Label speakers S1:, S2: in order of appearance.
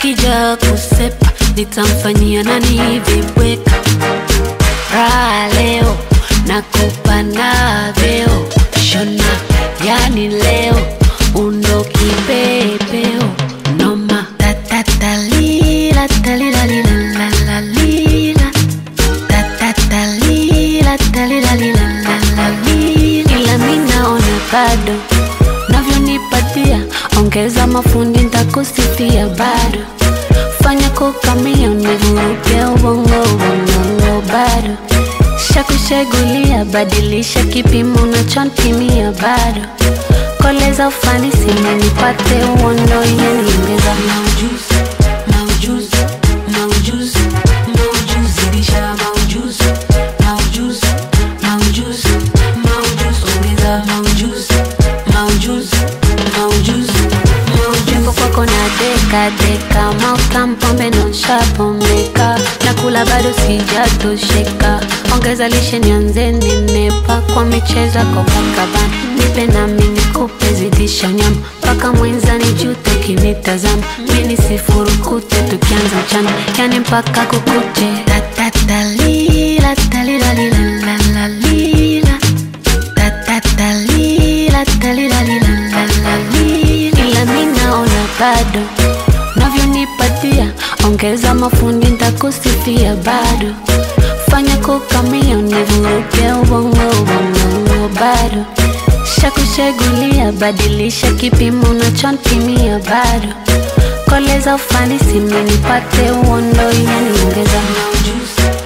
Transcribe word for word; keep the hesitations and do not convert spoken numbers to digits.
S1: akija kusepa nitamfanyia nani vibweka. Raha leo nakupa na veo shona, yani leo undo kipepeo noma. Tatata lila talila lila la la lila, tatata lila talila lila la la lila. Ila minaona bado navyonipatia, ongeza mafundi ntakusifia bado. Fanya kukamia univuruge ubongo ubongo bado. Shakushegulia badilisha kipimo unachonpimia bado. Koleza ufanisi nipate uondo yeniongeza. Maujuzi, maujuzi, maujuzi, maujuzi, zidisha maujuzi, maujuzi, maujuzi, maujuzi, ongeza maujuzi, maujuzi, maujuzi, maujuzi. Kwako na deka deka, mauta mpombe nonsha pombeka. Nakula bado sijatosheka, ongeza lishe nianze nenepa. Kwa micheza Copacabana, nipe nami nikupe zidisha nyama. Paka mwenza nijute kinitazama, mini sifurukute tukianza mchana, yani mpaka kukute. Tatata lila talila lila la la lila, tatata lila talila lila la la lila. Ila minaona bado navyonipatia, ongeza mafundi ntakusifia bado. Fanya kukamia univuruge ubongo ubongo bado. Shakushegulia badilisha kipimo unachonpimia bado. Koleza ufanisi nipate uondo yeniongeza. Maujuzi,